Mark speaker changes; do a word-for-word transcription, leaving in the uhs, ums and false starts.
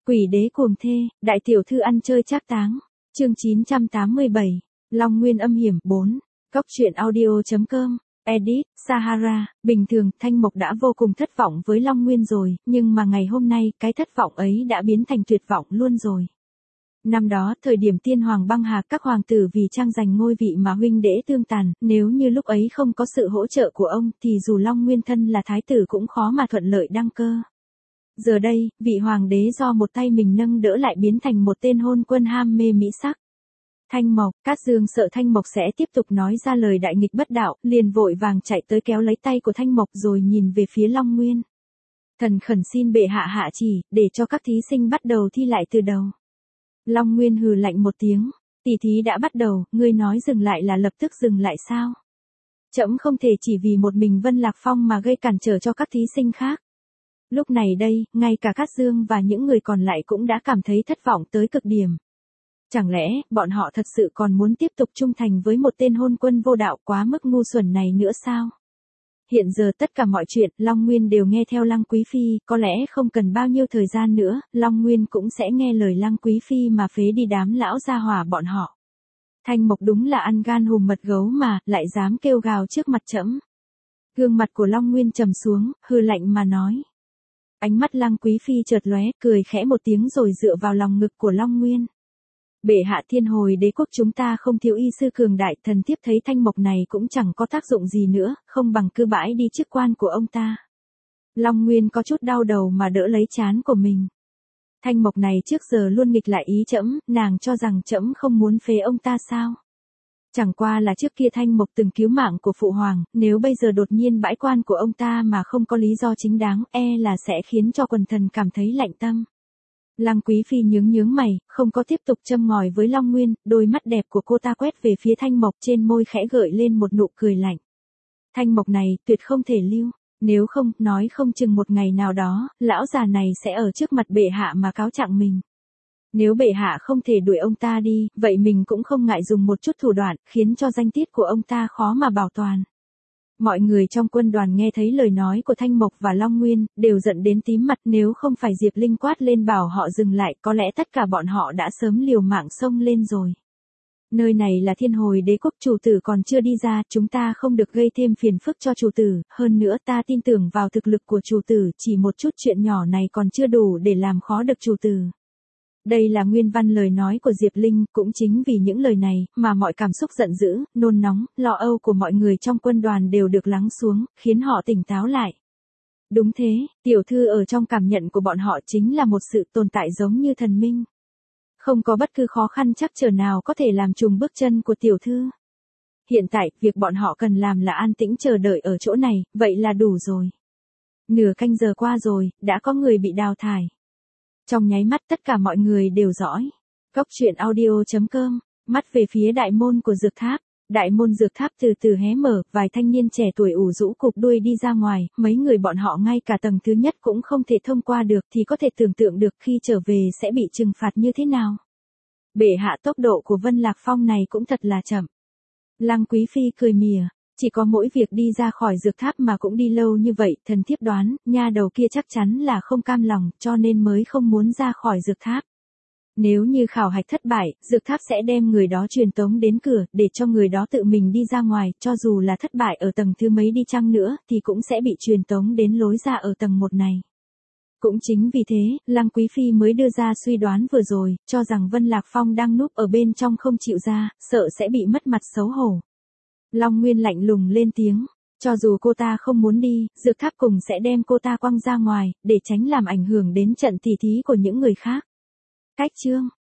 Speaker 1: Quỷ đế cuồng thê, đại tiểu thư ăn chơi trác táng. Chương chín trăm tám mươi bảy, Long Nguyên âm hiểm bốn. Cóc truyện audio.com. Edit, Sahara. Bình thường, Thanh Mộc đã vô cùng thất vọng với Long Nguyên rồi, nhưng mà ngày hôm nay, cái thất vọng ấy đã biến thành tuyệt vọng luôn rồi. Năm đó, thời điểm tiên hoàng băng hà, các hoàng tử vì tranh giành ngôi vị mà huynh đễ tương tàn, nếu như lúc ấy không có sự hỗ trợ của ông, thì dù Long Nguyên thân là thái tử cũng khó mà thuận lợi đăng cơ. Giờ đây, vị hoàng đế do một tay mình nâng đỡ lại biến thành một tên hôn quân ham mê mỹ sắc. Thanh Mộc, Cát Dương sợ Thanh Mộc sẽ tiếp tục nói ra lời đại nghịch bất đạo, liền vội vàng chạy tới kéo lấy tay của Thanh Mộc rồi nhìn về phía Long Nguyên. Thần khẩn xin bệ hạ hạ chỉ, để cho các thí sinh bắt đầu thi lại từ đầu. Long Nguyên hừ lạnh một tiếng, tỷ thí đã bắt đầu, ngươi nói dừng lại là lập tức dừng lại sao? Trẫm không thể chỉ vì một mình Vân Lạc Phong mà gây cản trở cho các thí sinh khác. Lúc này đây, ngay cả Cát Dương và những người còn lại cũng đã cảm thấy thất vọng tới cực điểm. Chẳng lẽ, bọn họ thật sự còn muốn tiếp tục trung thành với một tên hôn quân vô đạo quá mức ngu xuẩn này nữa sao? Hiện giờ tất cả mọi chuyện, Long Nguyên đều nghe theo Lăng Quý Phi, có lẽ không cần bao nhiêu thời gian nữa, Long Nguyên cũng sẽ nghe lời Lăng Quý Phi mà phế đi đám lão gia hỏa bọn họ. Thanh Mộc đúng là ăn gan hùm mật gấu mà, lại dám kêu gào trước mặt trẫm. Gương mặt của Long Nguyên trầm xuống, hừ lạnh mà nói. Ánh mắt Lăng Quý Phi chợt lóe, cười khẽ một tiếng rồi dựa vào lòng ngực của Long Nguyên. Bệ hạ thiên hồi đế quốc chúng ta không thiếu y sư cường đại, thần thiếp thấy Thanh Mộc này cũng chẳng có tác dụng gì nữa, không bằng cứ bãi đi chức quan của ông ta. Long Nguyên có chút đau đầu mà đỡ lấy trán của mình. Thanh Mộc này trước giờ luôn nghịch lại ý trẫm, nàng cho rằng trẫm không muốn phế ông ta sao? Chẳng qua là trước kia Thanh Mộc từng cứu mạng của phụ hoàng, nếu bây giờ đột nhiên bãi quan của ông ta mà không có lý do chính đáng, e là sẽ khiến cho quần thần cảm thấy lạnh tâm. Lăng Quý Phi nhướng nhướng mày, không có tiếp tục châm ngòi với Long Nguyên, đôi mắt đẹp của cô ta quét về phía Thanh Mộc, trên môi khẽ gợi lên một nụ cười lạnh. Thanh Mộc này, tuyệt không thể lưu, nếu không, nói không chừng một ngày nào đó, lão già này sẽ ở trước mặt bệ hạ mà cáo trạng mình. Nếu bệ hạ không thể đuổi ông ta đi, vậy mình cũng không ngại dùng một chút thủ đoạn, khiến cho danh tiết của ông ta khó mà bảo toàn. Mọi người trong quân đoàn nghe thấy lời nói của Thanh Mộc và Long Nguyên, đều giận đến tím mặt, nếu không phải Diệp Linh quát lên bảo họ dừng lại, có lẽ tất cả bọn họ đã sớm liều mạng xông lên rồi. Nơi này là thiên hồi đế quốc, chủ tử còn chưa đi ra, chúng ta không được gây thêm phiền phức cho chủ tử, hơn nữa ta tin tưởng vào thực lực của chủ tử, chỉ một chút chuyện nhỏ này còn chưa đủ để làm khó được chủ tử. Đây là nguyên văn lời nói của Diệp Linh, cũng chính vì những lời này, mà mọi cảm xúc giận dữ, nôn nóng, lo âu của mọi người trong quân đoàn đều được lắng xuống, khiến họ tỉnh táo lại. Đúng thế, tiểu thư ở trong cảm nhận của bọn họ chính là một sự tồn tại giống như thần minh. Không có bất cứ khó khăn trắc trở nào có thể làm trùng bước chân của tiểu thư. Hiện tại, việc bọn họ cần làm là an tĩnh chờ đợi ở chỗ này, vậy là đủ rồi. Nửa canh giờ qua rồi, đã có người bị đào thải. Trong nháy mắt tất cả mọi người đều dõi. Cóc truyện audio.com, mắt về phía đại môn của dược tháp. Đại môn dược tháp từ từ hé mở, vài thanh niên trẻ tuổi ủ rũ cục đuôi đi ra ngoài, mấy người bọn họ ngay cả tầng thứ nhất cũng không thể thông qua được thì có thể tưởng tượng được khi trở về sẽ bị trừng phạt như thế nào. Bệ hạ tốc độ của Vân Lạc Phong này cũng thật là chậm. Lăng Quý Phi cười mỉa. Chỉ có mỗi việc đi ra khỏi dược tháp mà cũng đi lâu như vậy, thần thiếp đoán, nha đầu kia chắc chắn là không cam lòng, cho nên mới không muốn ra khỏi dược tháp. Nếu như khảo hạch thất bại, dược tháp sẽ đem người đó truyền tống đến cửa, để cho người đó tự mình đi ra ngoài, cho dù là thất bại ở tầng thứ mấy đi chăng nữa, thì cũng sẽ bị truyền tống đến lối ra ở tầng một này. Cũng chính vì thế, Lăng Quý Phi mới đưa ra suy đoán vừa rồi, cho rằng Vân Lạc Phong đang núp ở bên trong không chịu ra, sợ sẽ bị mất mặt xấu hổ. Long Nguyên lạnh lùng lên tiếng, cho dù cô ta không muốn đi, dược tháp cùng sẽ đem cô ta quăng ra ngoài, để tránh làm ảnh hưởng đến trận tỷ thí của những người khác. Cách chương